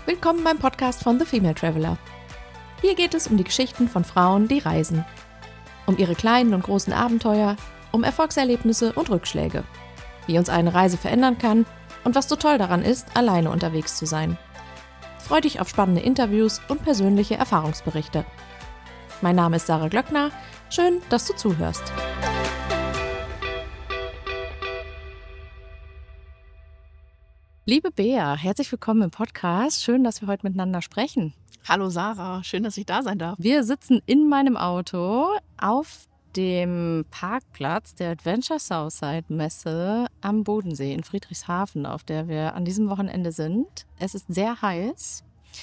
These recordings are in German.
Willkommen beim Podcast von The Female Traveler. Hier geht es um die Geschichten von Frauen, die reisen. Um ihre kleinen und großen Abenteuer, um Erfolgserlebnisse und Rückschläge. Wie uns eine Reise verändern kann und was so toll daran ist, alleine unterwegs zu sein. Freu dich auf spannende Interviews und persönliche Erfahrungsberichte. Mein Name ist Sarah Glöckner. Schön, dass du zuhörst. Liebe Bea, herzlich willkommen im Podcast. Schön, dass wir heute miteinander sprechen. Hallo Sarah, schön, dass ich da sein darf. Wir sitzen in meinem Auto auf dem Parkplatz der Adventure Southside Messe am Bodensee in Friedrichshafen, auf der wir an diesem Wochenende sind. Es ist sehr heiß.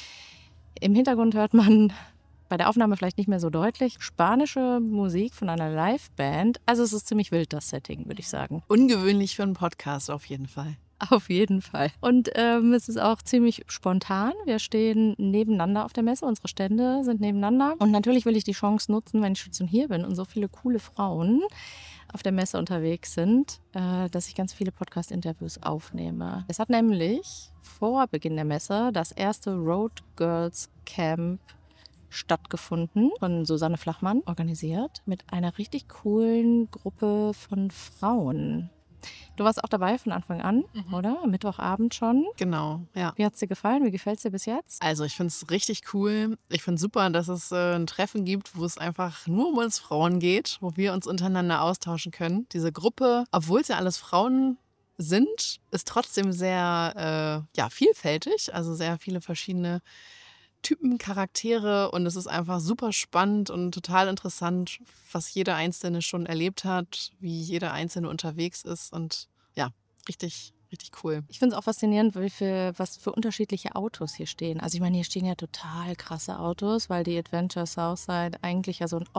Im Hintergrund hört man bei der Aufnahme vielleicht nicht mehr so deutlich spanische Musik von einer Liveband. Also es ist ziemlich wild, das Setting, würde ich sagen. Ungewöhnlich für einen Podcast auf jeden Fall. Auf jeden Fall. Und es ist auch ziemlich spontan. Wir stehen nebeneinander auf der Messe. Unsere Stände sind nebeneinander. Und natürlich will ich die Chance nutzen, wenn ich schon hier bin und so viele coole Frauen auf der Messe unterwegs sind, dass ich ganz viele Podcast-Interviews aufnehme. Es hat nämlich vor Beginn der Messe das erste Road Girls Camp stattgefunden, von Susanne Flachmann organisiert, mit einer richtig coolen Gruppe von Frauen. Du warst auch dabei von Anfang an, oder? Am Mittwochabend schon. Genau, ja. Wie hat es dir gefallen? Wie gefällt es dir bis jetzt? Also ich finde es richtig cool. Ich finde es super, dass es ein Treffen gibt, wo es einfach nur um uns Frauen geht, wo wir uns untereinander austauschen können. Diese Gruppe, obwohl es ja alles Frauen sind, ist trotzdem sehr vielfältig. Also sehr viele verschiedene Typen, Charaktere, und es ist einfach super spannend und total interessant, was jeder Einzelne schon erlebt hat, wie jeder Einzelne unterwegs ist, und ja, richtig, richtig cool. Ich finde es auch faszinierend, was für unterschiedliche Autos hier stehen. Also ich meine, hier stehen ja total krasse Autos, weil die Adventure Southside eigentlich ja so ein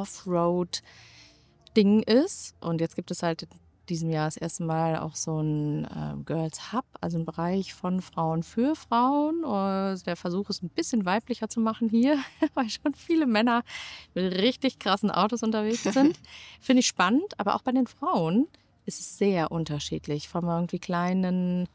Offroad-Ding ist, und jetzt gibt es halt in diesem Jahr das erste Mal auch so ein Girls Hub, also ein Bereich von Frauen für Frauen. Der Versuch ist, ein bisschen weiblicher zu machen hier, weil schon viele Männer mit richtig krassen Autos unterwegs sind. Finde ich spannend, aber auch bei den Frauen ist es sehr unterschiedlich. Von irgendwie kleinen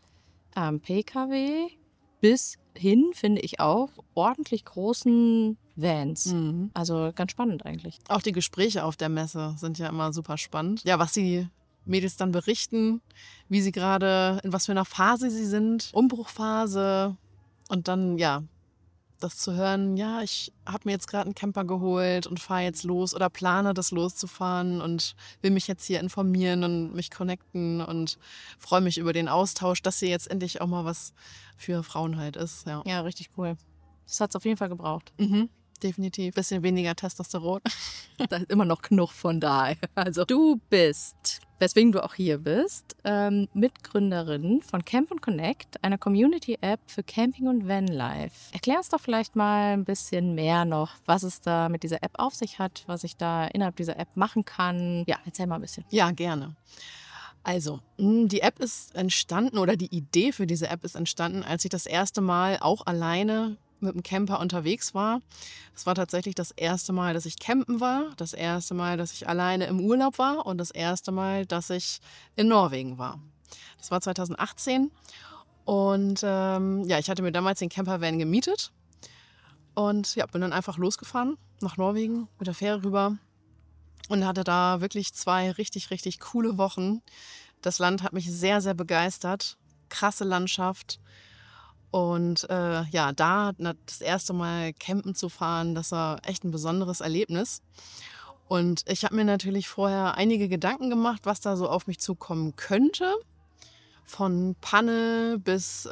PKW bis hin, finde ich auch, ordentlich großen Vans. Also ganz spannend eigentlich. Auch die Gespräche auf der Messe sind ja immer super spannend. Ja, was die Mädels dann berichten, wie sie gerade, in was für einer Phase sie sind, Umbruchphase, und dann, ja, das zu hören, ja, ich habe mir jetzt gerade einen Camper geholt und fahre jetzt los oder plane das loszufahren und will mich jetzt hier informieren und mich connecten und freue mich über den Austausch, dass hier jetzt endlich auch mal was für Frauen halt ist. Ja, richtig cool. Das hat es auf jeden Fall gebraucht. Definitiv. Bisschen weniger Testosteron. Da ist immer noch genug von da. Also du bist, weswegen du auch hier bist, Mitgründerin von Camp & Connect, einer Community-App für Camping und Vanlife. Erklär uns doch vielleicht mal ein bisschen mehr noch, was es da mit dieser App auf sich hat, was ich da innerhalb dieser App machen kann. Ja, erzähl mal ein bisschen. Ja, gerne. Also, die App ist entstanden, oder die Idee für diese App ist entstanden, als ich das erste Mal auch alleine mit dem Camper unterwegs war. Es war tatsächlich das erste Mal, dass ich campen war, das erste Mal, dass ich alleine im Urlaub war und das erste Mal, dass ich in Norwegen war. Das war 2018 und ich hatte mir damals den Campervan gemietet und bin dann einfach losgefahren nach Norwegen mit der Fähre rüber und hatte da wirklich 2 richtig, richtig coole Wochen. Das Land hat mich sehr, sehr begeistert. Krasse Landschaft. Und da das erste Mal campen zu fahren, das war echt ein besonderes Erlebnis. Und ich habe mir natürlich vorher einige Gedanken gemacht, was da so auf mich zukommen könnte. Von Panne bis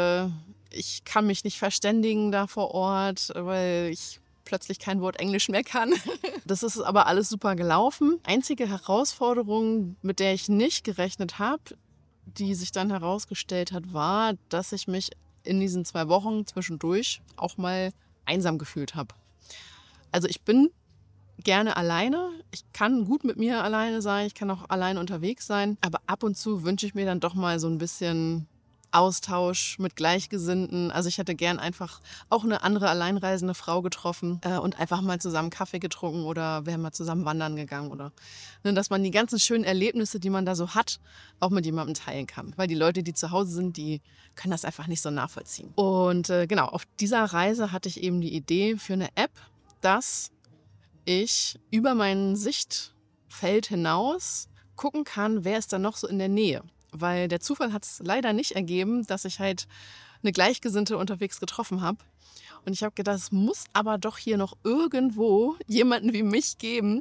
ich kann mich nicht verständigen da vor Ort, weil ich plötzlich kein Wort Englisch mehr kann. Das ist aber alles super gelaufen. Einzige Herausforderung, mit der ich nicht gerechnet habe, die sich dann herausgestellt hat, war, dass ich mich in diesen 2 Wochen zwischendurch auch mal einsam gefühlt habe. Also ich bin gerne alleine. Ich kann gut mit mir alleine sein. Ich kann auch alleine unterwegs sein. Aber ab und zu wünsche ich mir dann doch mal so ein bisschen Austausch mit Gleichgesinnten. Also ich hätte gern einfach auch eine andere alleinreisende Frau getroffen und einfach mal zusammen Kaffee getrunken oder wären mal zusammen wandern gegangen oder dass man die ganzen schönen Erlebnisse, die man da so hat, auch mit jemandem teilen kann. Weil die Leute, die zu Hause sind, die können das einfach nicht so nachvollziehen. Und genau, auf dieser Reise hatte ich eben die Idee für eine App, dass ich über mein Sichtfeld hinaus gucken kann, wer ist da noch so in der Nähe. Weil der Zufall hat es leider nicht ergeben, dass ich halt eine Gleichgesinnte unterwegs getroffen habe. Und ich habe gedacht, es muss aber doch hier noch irgendwo jemanden wie mich geben.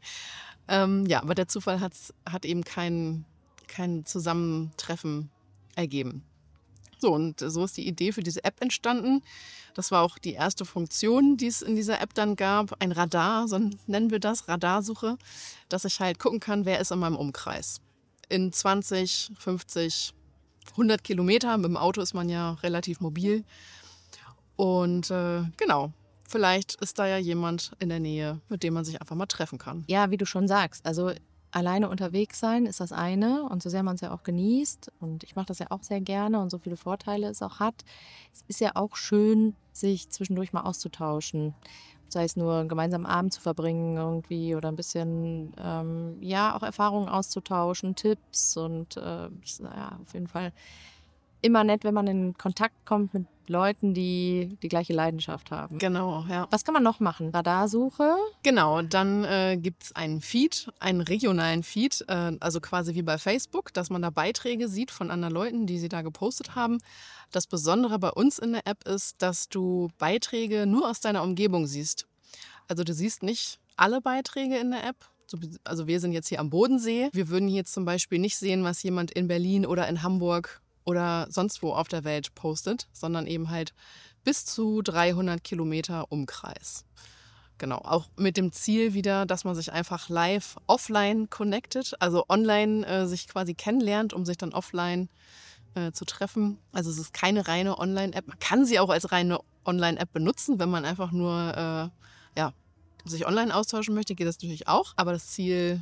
Ja, aber der Zufall hat eben kein Zusammentreffen ergeben. So, und so ist die Idee für diese App entstanden. Das war auch die erste Funktion, die es in dieser App dann gab. Ein Radar, so nennen wir das, Radarsuche, dass ich halt gucken kann, wer ist in meinem Umkreis. In 20, 50, 100 Kilometer. Mit dem Auto ist man ja relativ mobil. Und genau, vielleicht ist da ja jemand in der Nähe, mit dem man sich einfach mal treffen kann. Ja, wie du schon sagst, also alleine unterwegs sein ist das eine und so sehr man es ja auch genießt und ich mache das ja auch sehr gerne und so viele Vorteile es auch hat, es ist ja auch schön, sich zwischendurch mal auszutauschen. Sei es nur einen gemeinsamen Abend zu verbringen irgendwie oder ein bisschen, ja, auch Erfahrungen auszutauschen, Tipps und ist, ja, auf jeden Fall immer nett, wenn man in Kontakt kommt mit Leuten, die die gleiche Leidenschaft haben. Genau, ja. Was kann man noch machen? Radarsuche? Genau, dann gibt es einen Feed, einen regionalen Feed, also quasi wie bei Facebook, dass man da Beiträge sieht von anderen Leuten, die sie da gepostet haben. Das Besondere bei uns in der App ist, dass du Beiträge nur aus deiner Umgebung siehst. Also du siehst nicht alle Beiträge in der App. Also wir sind jetzt hier am Bodensee. Wir würden hier zum Beispiel nicht sehen, was jemand in Berlin oder in Hamburg oder sonst wo auf der Welt postet, sondern eben halt bis zu 300 Kilometer Umkreis. Genau, auch mit dem Ziel wieder, dass man sich einfach live offline connected, also online sich quasi kennenlernt, um sich dann offline zu treffen. Also es ist keine reine Online-App. Man kann sie auch als reine Online-App benutzen, wenn man einfach nur sich online austauschen möchte, geht das natürlich auch. Aber das Ziel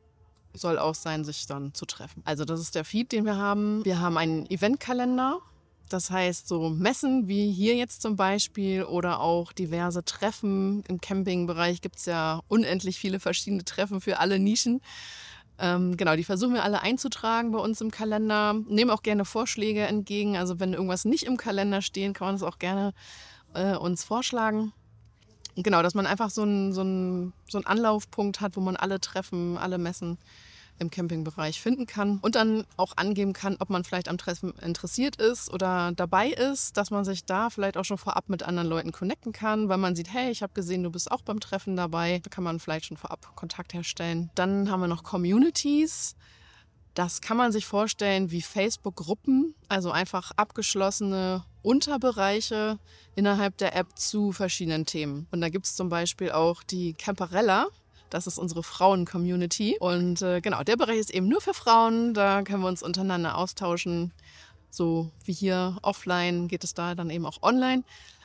soll auch sein, sich dann zu treffen. Also das ist der Feed, den wir haben. Wir haben einen Eventkalender. Das heißt, so Messen wie hier jetzt zum Beispiel oder auch diverse Treffen. Im Campingbereich gibt es ja unendlich viele verschiedene Treffen für alle Nischen. Genau, die versuchen wir alle einzutragen bei uns im Kalender. Nehmen auch gerne Vorschläge entgegen. Also wenn irgendwas nicht im Kalender steht, kann man das auch gerne uns vorschlagen. Genau, dass man einfach so einen Anlaufpunkt hat, wo man alle Treffen, alle Messen im Campingbereich finden kann und dann auch angeben kann, ob man vielleicht am Treffen interessiert ist oder dabei ist, dass man sich da vielleicht auch schon vorab mit anderen Leuten connecten kann, weil man sieht, hey, ich habe gesehen, du bist auch beim Treffen dabei. Da kann man vielleicht schon vorab Kontakt herstellen. Dann haben wir noch Communities. Das kann man sich vorstellen wie Facebook-Gruppen, also einfach abgeschlossene Unterbereiche innerhalb der App zu verschiedenen Themen. Und da gibt es zum Beispiel auch die Camperella. Das ist unsere Frauen-Community. Und genau, der Bereich ist eben nur für Frauen. Da können wir uns untereinander austauschen. So wie hier offline geht es da dann eben auch online.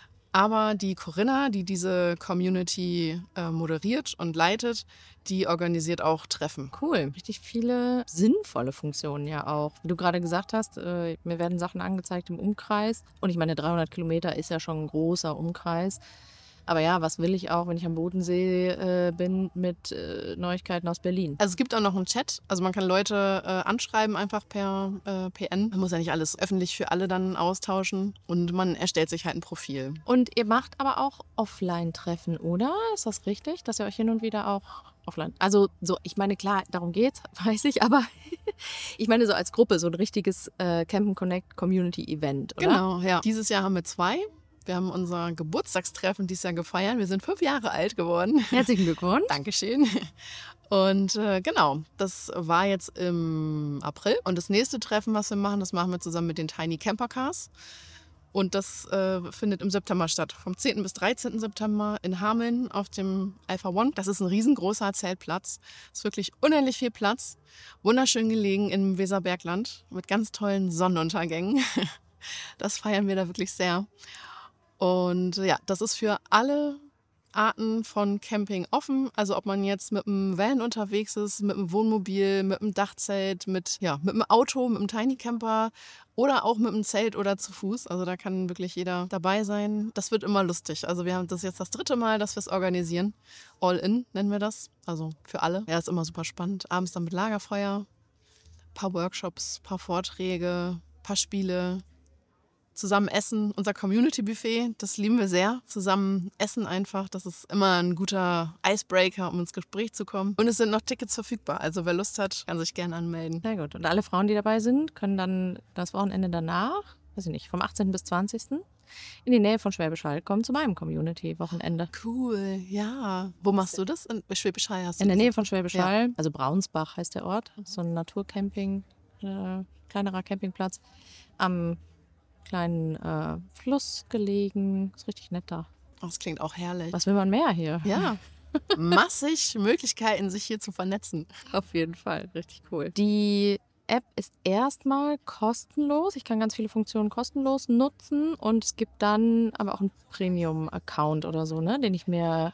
Aber die Corinna, die diese Community moderiert und leitet, die organisiert auch Treffen. Cool, richtig viele sinnvolle Funktionen ja auch. Wie du gerade gesagt hast, mir werden Sachen angezeigt im Umkreis. Und ich meine, 300 Kilometer ist ja schon ein großer Umkreis. Aber ja, was will ich auch, wenn ich am Bodensee bin mit Neuigkeiten aus Berlin? Also es gibt auch noch einen Chat, also man kann Leute anschreiben einfach per PN. Man muss ja nicht alles öffentlich für alle dann austauschen und man erstellt sich halt ein Profil. Und ihr macht aber auch Offline-Treffen, oder? Ist das richtig, dass ihr euch hin und wieder auch offline... Also so, ich meine, klar, darum geht's, weiß ich, aber ich meine so als Gruppe, so ein richtiges Camp & Connect Community-Event, oder? Genau, ja. Dieses Jahr haben wir 2. Wir haben unser Geburtstagstreffen dieses Jahr gefeiert. Wir sind 5 Jahre alt geworden. Herzlichen Glückwunsch. Dankeschön. Und genau, das war jetzt im April. Und das nächste Treffen, was wir machen, das machen wir zusammen mit den Tiny Camper Cars. Und das findet im September statt. Vom 10. bis 13. September in Hameln auf dem Alpha One. Das ist ein riesengroßer Zeltplatz. Es ist wirklich unendlich viel Platz. Wunderschön gelegen im Weserbergland mit ganz tollen Sonnenuntergängen. Das feiern wir da wirklich sehr. Und ja, das ist für alle Arten von Camping offen. Also ob man jetzt mit einem Van unterwegs ist, mit einem Wohnmobil, mit einem Dachzelt, mit einem Auto, mit einem Tiny Camper oder auch mit einem Zelt oder zu Fuß. Also da kann wirklich jeder dabei sein. Das wird immer lustig. Also wir haben das jetzt das 3. Mal, dass wir es organisieren. All in nennen wir das. Also für alle. Ja, ist immer super spannend. Abends dann mit Lagerfeuer, paar Workshops, paar Vorträge, paar Spiele. Zusammen essen, unser Community-Buffet, das lieben wir sehr. Zusammen essen einfach, das ist immer ein guter Icebreaker, um ins Gespräch zu kommen. Und es sind noch Tickets verfügbar, also wer Lust hat, kann sich gerne anmelden. Sehr gut. Und alle Frauen, die dabei sind, können dann das Wochenende danach, weiß ich nicht, vom 18. bis 20. in die Nähe von Schwäbisch Hall kommen zu meinem Community-Wochenende. Cool, ja. Wo machst du das? In Schwäbisch Hall hast du In der gesagt? Nähe von Schwäbisch Hall, also Braunsbach heißt der Ort, so ein Naturcamping, kleinerer Campingplatz am kleinen Fluss gelegen. Ist richtig nett da. Oh, das klingt auch herrlich. Was will man mehr hier? Ja, massig Möglichkeiten, sich hier zu vernetzen. Auf jeden Fall, richtig cool. Die App ist erstmal kostenlos. Ich kann ganz viele Funktionen kostenlos nutzen und es gibt dann aber auch einen Premium-Account oder so, ne, den ich mir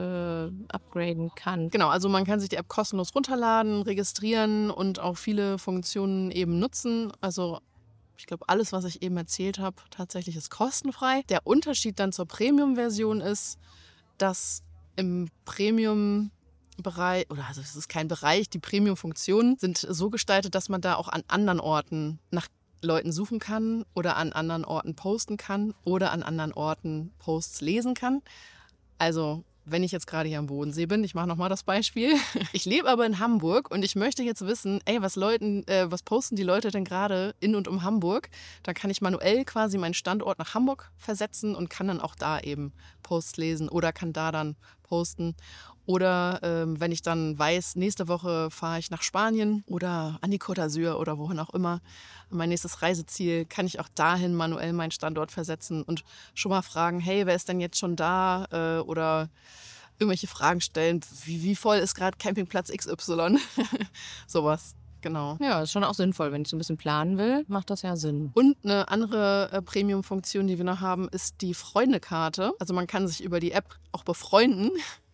upgraden kann. Genau, also man kann sich die App kostenlos runterladen, registrieren und auch viele Funktionen eben nutzen. Also ich glaube, alles, was ich eben erzählt habe, tatsächlich ist kostenfrei. Der Unterschied dann zur Premium-Version ist, dass im Premium-Bereich, oder also es ist kein Bereich, die Premium-Funktionen sind so gestaltet, dass man da auch an anderen Orten nach Leuten suchen kann oder an anderen Orten posten kann oder an anderen Orten Posts lesen kann. Also wenn ich jetzt gerade hier am Bodensee bin, ich mache nochmal das Beispiel. Ich lebe aber in Hamburg und ich möchte jetzt wissen, was posten die Leute denn gerade in und um Hamburg? Dann kann ich manuell quasi meinen Standort nach Hamburg versetzen und kann dann auch da eben Posts lesen oder kann da dann posten. Oder wenn ich dann weiß, nächste Woche fahre ich nach Spanien oder an die Côte d'Azur oder wohin auch immer, mein nächstes Reiseziel, kann ich auch dahin manuell meinen Standort versetzen und schon mal fragen, hey, wer ist denn jetzt schon da? Oder irgendwelche Fragen stellen, wie voll ist gerade Campingplatz XY? Sowas, genau. Ja, ist schon auch sinnvoll. Wenn ich so ein bisschen planen will, macht das ja Sinn. Und eine andere Premium-Funktion, die wir noch haben, ist die Freundekarte. Also man kann sich über die App auch befreunden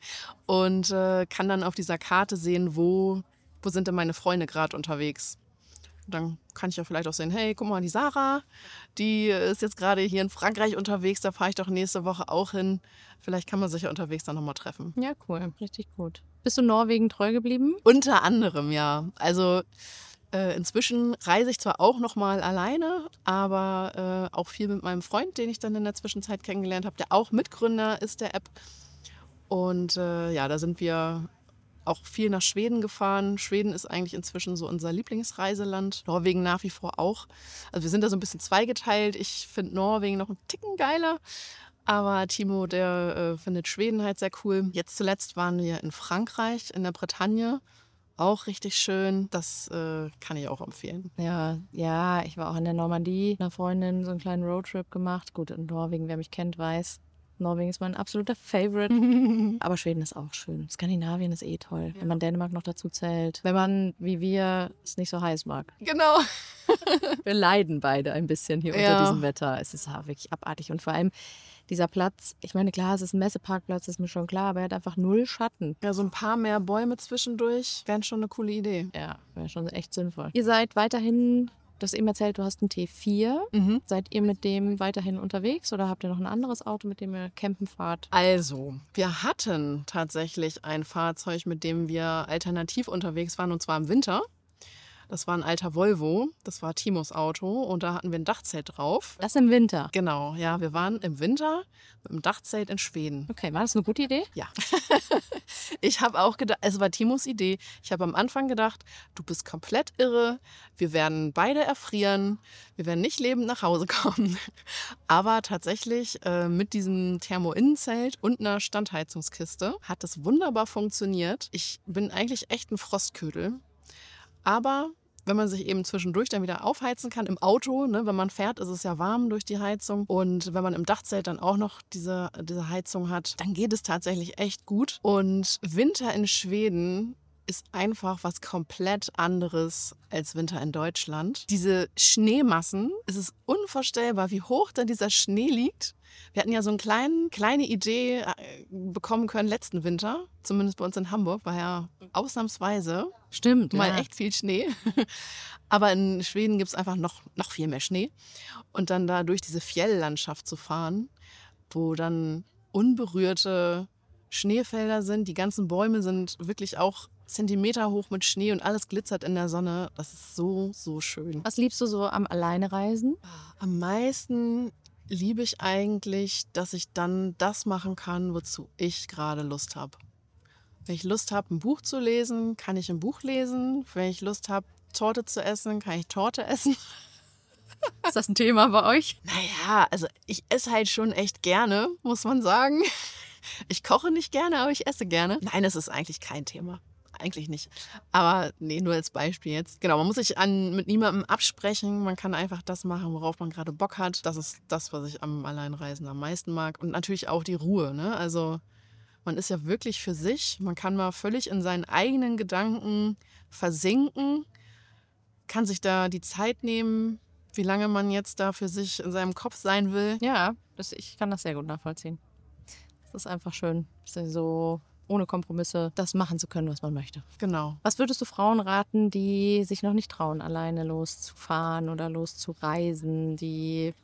und kann dann auf dieser Karte sehen, wo sind denn meine Freunde gerade unterwegs. Dann kann ich ja vielleicht auch sehen, hey, guck mal, die Sarah, die ist jetzt gerade hier in Frankreich unterwegs, da fahre ich doch nächste Woche auch hin. Vielleicht kann man sich ja unterwegs dann nochmal treffen. Ja, cool, richtig gut. Bist du Norwegen treu geblieben? Unter anderem, ja. Also inzwischen reise ich zwar auch nochmal alleine, aber auch viel mit meinem Freund, den ich dann in der Zwischenzeit kennengelernt habe, der auch Mitgründer ist der App. Und da sind wir auch viel nach Schweden gefahren. Schweden ist eigentlich inzwischen so unser Lieblingsreiseland. Norwegen nach wie vor auch. Also wir sind da so ein bisschen zweigeteilt. Ich finde Norwegen noch einen Ticken geiler. Aber Timo, der findet Schweden halt sehr cool. Jetzt zuletzt waren wir in Frankreich, in der Bretagne. Auch richtig schön. Das kann ich auch empfehlen. Ja, ich war auch in der Normandie mit einer Freundin, so einen kleinen Roadtrip gemacht. Gut, in Norwegen, wer mich kennt, weiß, Norwegen ist mein absoluter Favorite. Aber Schweden ist auch schön. Skandinavien ist eh toll, wenn man Dänemark noch dazu zählt. Wenn man, wie wir, es nicht so heiß mag. Genau. Wir leiden beide ein bisschen hier unter diesem Wetter. Es ist wirklich abartig. Und vor allem dieser Platz, ich meine, klar, es ist ein Messeparkplatz, ist mir schon klar, aber er hat einfach 0 Schatten. Ja, so ein paar mehr Bäume zwischendurch wären schon eine coole Idee. Ja, wäre schon echt sinnvoll. Ihr seid weiterhin, du hast eben erzählt, du hast einen T4. Mhm. Seid ihr mit dem weiterhin unterwegs oder habt ihr noch ein anderes Auto, mit dem ihr campen fahrt? Also, wir hatten tatsächlich ein Fahrzeug, mit dem wir alternativ unterwegs waren, und zwar im Winter. Das war ein alter Volvo, das war Timos Auto und da hatten wir ein Dachzelt drauf. Das im Winter? Genau, ja, wir waren im Winter mit einem Dachzelt in Schweden. Okay, war das eine gute Idee? Ja. Ich habe auch gedacht, es war Timos Idee. Ich habe am Anfang gedacht, du bist komplett irre, wir werden beide erfrieren, wir werden nicht lebend nach Hause kommen. Aber tatsächlich mit diesem Thermo-Innenzelt und einer Standheizungskiste hat es wunderbar funktioniert. Ich bin eigentlich echt ein Frostködel. Aber wenn man sich eben zwischendurch dann wieder aufheizen kann im Auto, ne, wenn man fährt, ist es ja warm durch die Heizung. Und wenn man im Dachzelt dann auch noch diese Heizung hat, dann geht es tatsächlich echt gut. Und Winter in Schweden ist einfach was komplett anderes als Winter in Deutschland. Diese Schneemassen, es ist unvorstellbar, wie hoch da dieser Schnee liegt. Wir hatten ja so eine kleine Idee bekommen können letzten Winter, zumindest bei uns in Hamburg, war ja ausnahmsweise Stimmt, mal ja. echt viel Schnee. Aber in Schweden gibt es einfach noch viel mehr Schnee. Und dann da durch diese Fjelllandschaft zu fahren, wo dann unberührte Schneefelder sind, die ganzen Bäume sind wirklich auch Zentimeter hoch mit Schnee und alles glitzert in der Sonne. Das ist so, so schön. Was liebst du so am Alleinereisen? Am meisten liebe ich eigentlich, dass ich dann das machen kann, wozu ich gerade Lust habe. Wenn ich Lust habe, ein Buch zu lesen, kann ich ein Buch lesen. Wenn ich Lust habe, Torte zu essen, kann ich Torte essen. Ist das ein Thema bei euch? Naja, also ich esse halt schon echt gerne, muss man sagen. Ich koche nicht gerne, aber ich esse gerne. Nein, das ist eigentlich kein Thema. Eigentlich nicht. Aber nee, nur als Beispiel jetzt. Genau, man muss sich mit niemandem absprechen. Man kann einfach das machen, worauf man gerade Bock hat. Das ist das, was ich am Alleinreisen am meisten mag. Und natürlich auch die Ruhe, ne? Also man ist ja wirklich für sich. Man kann mal völlig in seinen eigenen Gedanken versinken, kann sich da die Zeit nehmen, wie lange man jetzt da für sich in seinem Kopf sein will. Ja, ich kann das sehr gut nachvollziehen. Es ist einfach schön, so ohne Kompromisse das machen zu können, was man möchte. Genau. Was würdest du Frauen raten, die sich noch nicht trauen, alleine loszufahren oder loszureisen, die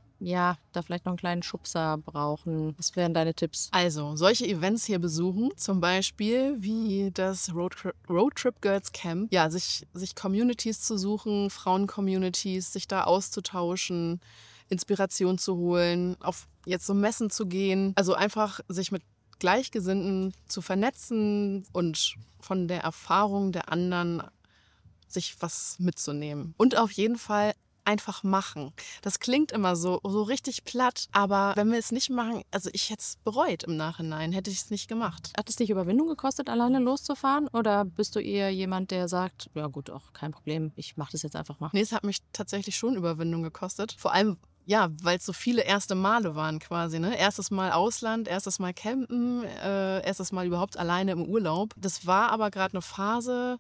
ja da vielleicht noch einen kleinen Schubser brauchen? Was wären deine Tipps? Also, solche Events hier besuchen, zum Beispiel wie das Roadtrip Girls Camp. Ja, sich Communities zu suchen, Frauen-Communities, sich da auszutauschen, Inspiration zu holen, auf jetzt so Messen zu gehen. Also einfach sich mit Gleichgesinnten zu vernetzen und von der Erfahrung der anderen sich was mitzunehmen. Und auf jeden Fall einfach machen. Das klingt immer so richtig platt, aber wenn wir es nicht machen, also ich hätte es bereut im Nachhinein, hätte ich es nicht gemacht. Hat es dich Überwindung gekostet, alleine loszufahren? Oder bist du eher jemand, der sagt, ja gut, auch kein Problem, ich mache das jetzt einfach mal? Nee, es hat mich tatsächlich schon Überwindung gekostet. Vor allem, ja, weil es so viele erste Male waren quasi. Ne? Erstes Mal Ausland, erstes Mal campen, erstes Mal überhaupt alleine im Urlaub. Das war aber gerade eine Phase,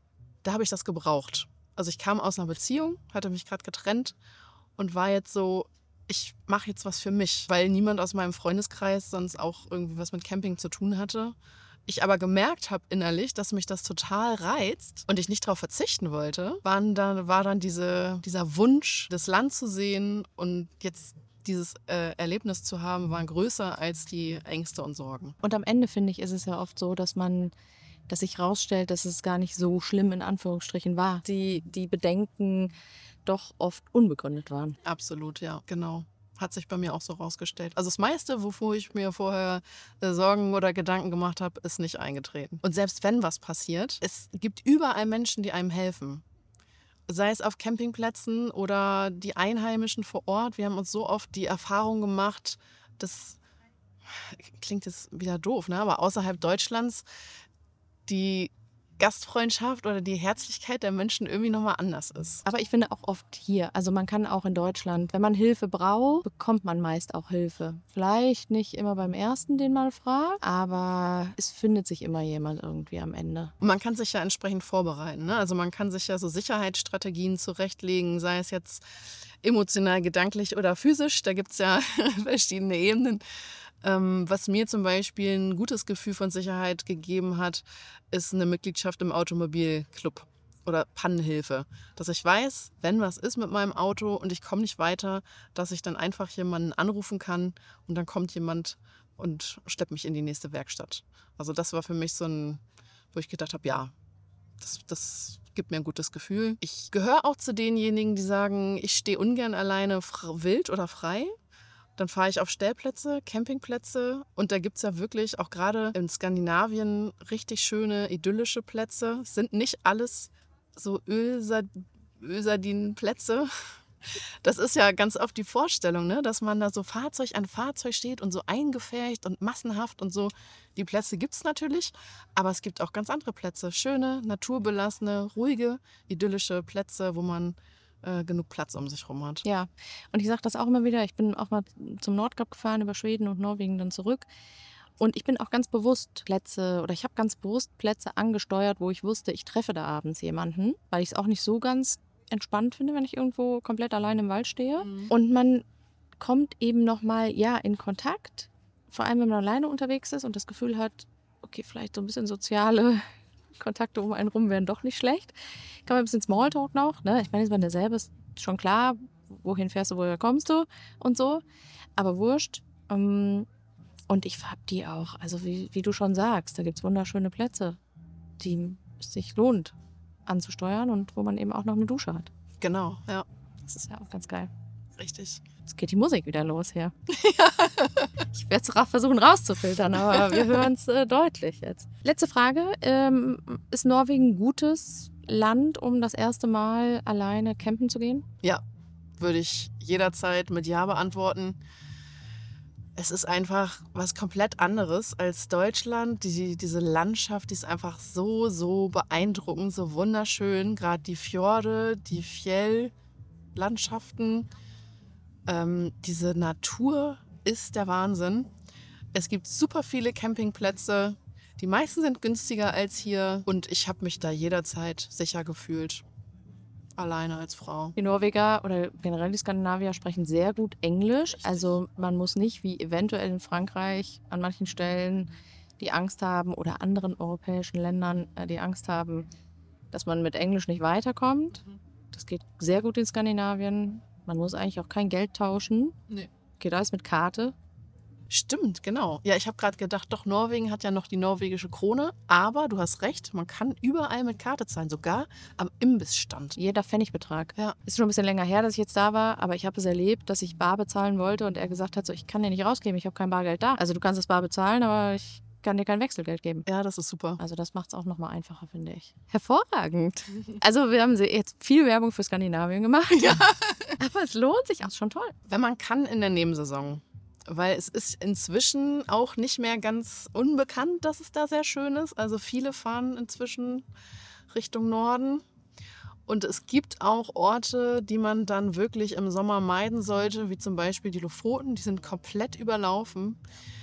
da habe ich das gebraucht. Also ich kam aus einer Beziehung, hatte mich gerade getrennt und war jetzt so, ich mache jetzt was für mich, weil niemand aus meinem Freundeskreis sonst auch irgendwie was mit Camping zu tun hatte. Ich aber gemerkt habe innerlich, dass mich das total reizt und ich nicht darauf verzichten wollte, war dann dieser Wunsch, das Land zu sehen und jetzt dieses Erlebnis zu haben, war größer als die Ängste und Sorgen. Und am Ende, finde ich, ist es ja oft so, dass sich rausstellt, dass es gar nicht so schlimm in Anführungsstrichen war. Die Bedenken doch oft unbegründet waren. Absolut, ja, genau. Hat sich bei mir auch so rausgestellt. Also das meiste, wovor ich mir vorher Sorgen oder Gedanken gemacht habe, ist nicht eingetreten. Und selbst wenn was passiert, es gibt überall Menschen, die einem helfen. Sei es auf Campingplätzen oder die Einheimischen vor Ort. Wir haben uns so oft die Erfahrung gemacht, das klingt jetzt wieder doof, ne? Aber außerhalb Deutschlands die Gastfreundschaft oder die Herzlichkeit der Menschen irgendwie nochmal anders ist. Aber ich finde auch oft hier, also man kann auch in Deutschland, wenn man Hilfe braucht, bekommt man meist auch Hilfe. Vielleicht nicht immer beim Ersten, den man fragt, aber es findet sich immer jemand irgendwie am Ende. Und man kann sich ja entsprechend vorbereiten. Ne? Also man kann sich ja so Sicherheitsstrategien zurechtlegen, sei es jetzt emotional, gedanklich oder physisch. Da gibt es ja verschiedene Ebenen. Was mir zum Beispiel ein gutes Gefühl von Sicherheit gegeben hat, ist eine Mitgliedschaft im Automobilclub oder Pannenhilfe. Dass ich weiß, wenn was ist mit meinem Auto und ich komme nicht weiter, dass ich dann einfach jemanden anrufen kann und dann kommt jemand und steppt mich in die nächste Werkstatt. Also das war für mich so ein, wo ich gedacht habe, ja, das gibt mir ein gutes Gefühl. Ich gehöre auch zu denjenigen, die sagen, ich stehe ungern alleine wild oder frei. Dann fahre ich auf Stellplätze, Campingplätze und da gibt es ja wirklich auch gerade in Skandinavien richtig schöne, idyllische Plätze. Es sind nicht alles so Ölsardinenplätze. Das ist ja ganz oft die Vorstellung, ne? Dass man da so Fahrzeug an Fahrzeug steht und so eingefärbt und massenhaft und so. Die Plätze gibt es natürlich, aber es gibt auch ganz andere Plätze. Schöne, naturbelassene, ruhige, idyllische Plätze, wo man genug Platz um sich rum hat. Ja, und ich sage das auch immer wieder, ich bin auch mal zum Nordkap gefahren, über Schweden und Norwegen dann zurück. Und ich bin auch ganz bewusst ich habe ganz bewusst Plätze angesteuert, wo ich wusste, ich treffe da abends jemanden, weil ich es auch nicht so ganz entspannt finde, wenn ich irgendwo komplett allein im Wald stehe. Und man kommt eben nochmal, in Kontakt, vor allem wenn man alleine unterwegs ist und das Gefühl hat, okay, vielleicht so ein bisschen soziale Kontakte um einen rum wären doch nicht schlecht. Kann man ein bisschen Smalltalk noch, ne? Ich meine, jetzt, wenn der selber ist schon klar, wohin fährst du, woher kommst du und so, aber wurscht. Und ich hab die auch, also wie du schon sagst, da gibt es wunderschöne Plätze, die es sich lohnt anzusteuern und wo man eben auch noch eine Dusche hat. Genau, ja. Das ist ja auch ganz geil. Richtig. Jetzt geht die Musik wieder los hier. Ich werde es versuchen rauszufiltern, aber wir hören es deutlich jetzt. Letzte Frage. Ist Norwegen ein gutes Land, um das erste Mal alleine campen zu gehen? Ja, würde ich jederzeit mit Ja beantworten. Es ist einfach was komplett anderes als Deutschland. Diese Landschaft, die ist einfach so beeindruckend, so wunderschön. Gerade die Fjorde, die Fjelllandschaften. Diese Natur ist der Wahnsinn. Es gibt super viele Campingplätze. Die meisten sind günstiger als hier. Und ich habe mich da jederzeit sicher gefühlt. Alleine als Frau. Die Norweger oder generell die Skandinavier sprechen sehr gut Englisch. Also man muss nicht wie eventuell in Frankreich an manchen Stellen die Angst haben oder anderen europäischen Ländern die Angst haben, dass man mit Englisch nicht weiterkommt. Das geht sehr gut in Skandinavien. Man muss eigentlich auch kein Geld tauschen. Nee. Geht alles mit Karte. Stimmt, genau. Ja, ich habe gerade gedacht, doch, Norwegen hat ja noch die norwegische Krone. Aber du hast recht, man kann überall mit Karte zahlen, sogar am Imbissstand. Jeder Pfennigbetrag. Ja. Ist schon ein bisschen länger her, dass ich jetzt da war, aber ich habe es erlebt, dass ich bar bezahlen wollte und er gesagt hat, so, ich kann dir nicht rausgeben, ich habe kein Bargeld da. Also du kannst es bar bezahlen, aber ich kann dir kein Wechselgeld geben. Ja, das ist super. Also das macht es auch nochmal einfacher, finde ich. Hervorragend. Also wir haben jetzt viel Werbung für Skandinavien gemacht. Ja. Aber es lohnt sich auch, schon toll. Wenn man kann in der Nebensaison. Weil es ist inzwischen auch nicht mehr ganz unbekannt, dass es da sehr schön ist. Also viele fahren inzwischen Richtung Norden. Und es gibt auch Orte, die man dann wirklich im Sommer meiden sollte, wie zum Beispiel die Lofoten. Die sind komplett überlaufen.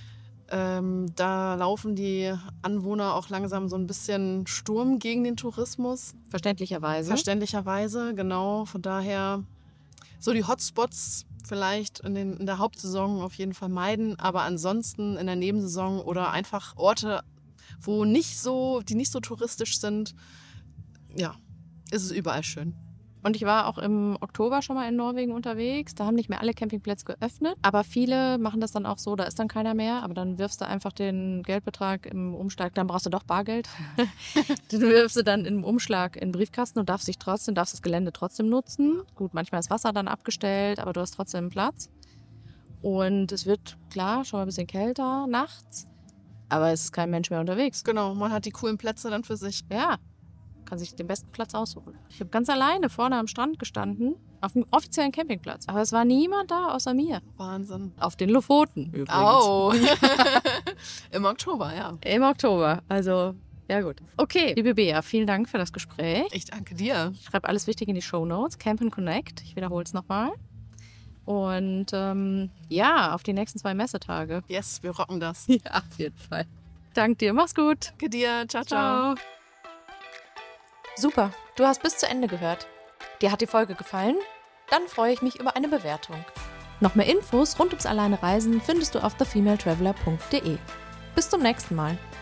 Da laufen die Anwohner auch langsam so ein bisschen Sturm gegen den Tourismus. Verständlicherweise, genau. Von daher so die Hotspots vielleicht in der Hauptsaison auf jeden Fall meiden, aber ansonsten in der Nebensaison oder einfach Orte, die nicht so touristisch sind, ja, ist es überall schön. Und ich war auch im Oktober schon mal in Norwegen unterwegs. Da haben nicht mehr alle Campingplätze geöffnet. Aber viele machen das dann auch so, da ist dann keiner mehr. Aber dann wirfst du einfach den Geldbetrag im Umschlag. Dann brauchst du doch Bargeld. Den wirfst du dann im Umschlag in den Briefkasten und darfst das Gelände trotzdem nutzen. Gut, manchmal ist Wasser dann abgestellt, aber du hast trotzdem Platz. Und es wird, klar, schon mal ein bisschen kälter nachts. Aber es ist kein Mensch mehr unterwegs. Genau, man hat die coolen Plätze dann für sich. Ja. Kann sich den besten Platz aussuchen. Ich habe ganz alleine vorne am Strand gestanden, auf einem offiziellen Campingplatz. Aber es war niemand da außer mir. Wahnsinn. Auf den Lofoten übrigens. Oh. Im Oktober, ja. Im Oktober, also ja gut. Okay, liebe Bea, vielen Dank für das Gespräch. Ich danke dir. Ich schreibe alles Wichtige in die Shownotes. Camp and Connect, ich wiederhole es nochmal. Und auf die nächsten 2 Messetage. Yes, wir rocken das. Ja, auf jeden Fall. Danke dir, mach's gut. Danke dir, ciao, ciao. Super, du hast bis zu Ende gehört. Dir hat die Folge gefallen? Dann freue ich mich über eine Bewertung. Noch mehr Infos rund ums Alleine Reisen findest du auf thefemaletraveler.de. Bis zum nächsten Mal.